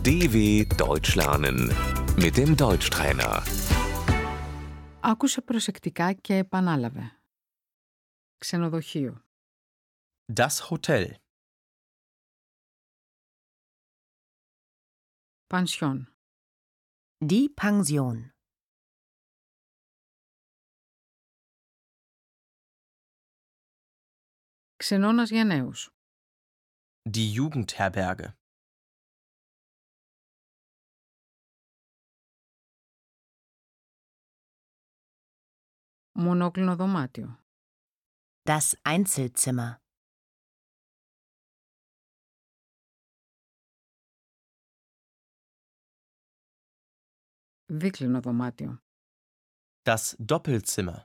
DW Deutsch lernen mit dem Deutschtrainer. Άκουσε προσεκτικά και επανάλαβε. Ξενοδοχείο. Das Hotel. Πανσιόν. Die Pension. Ξενώνας για νέους. Die Jugendherberge. Μονόκλινο δωμάτιο. Das Einzelzimmer. Δίκλινο δωμάτιο. Das Doppelzimmer.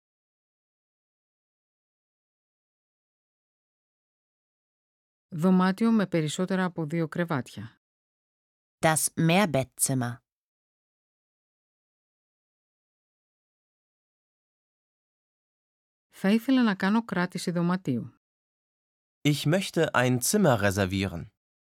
Δωμάτιο με περισσότερα από 2 κρεβάτια. Das Mehrbettzimmer. Θα ήθελα να κάνω κράτηση δωματίου. Ich möchte ein Zimmer reservieren.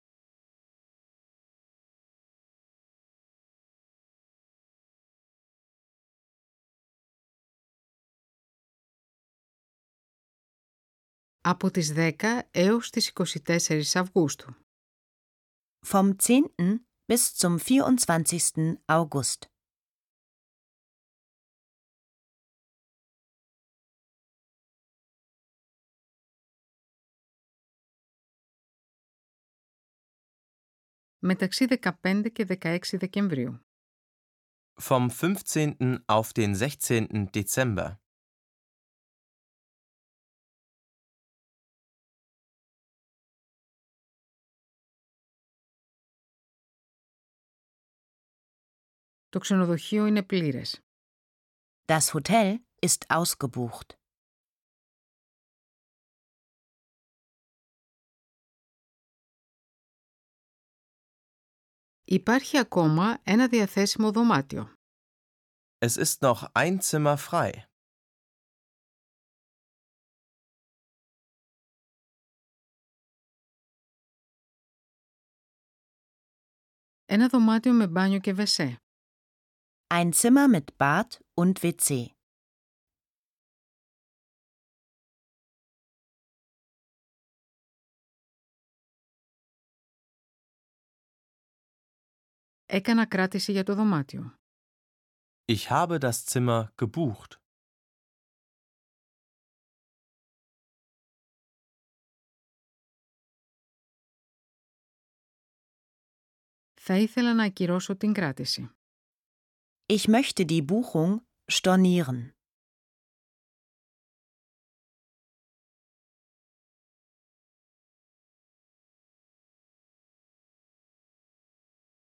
Από τις 10 έως τις 24 Αυγούστου. Vom 10. bis zum 24. August. Μεταξύ 15 και 16 Δεκεμβρίου. Vom 15. auf den 16. Dezember. Το ξενοδοχείο είναι πλήρες. Das Hotel ist ausgebucht. Υπάρχει ακόμα ένα διαθέσιμο δωμάτιο. Es ist noch ein Zimmer frei. Ένα δωμάτιο με μπάνιο και βεσέ. Ein Zimmer mit Bad und WC. Έκανα κράτηση για το δωμάτιο. Ich habe das Zimmer gebucht. Θα ήθελα να ακυρώσω την κράτηση. Ich möchte die Buchung stornieren.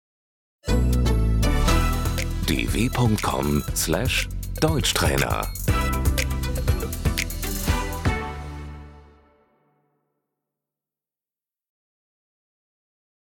dw.com/Deutschtrainer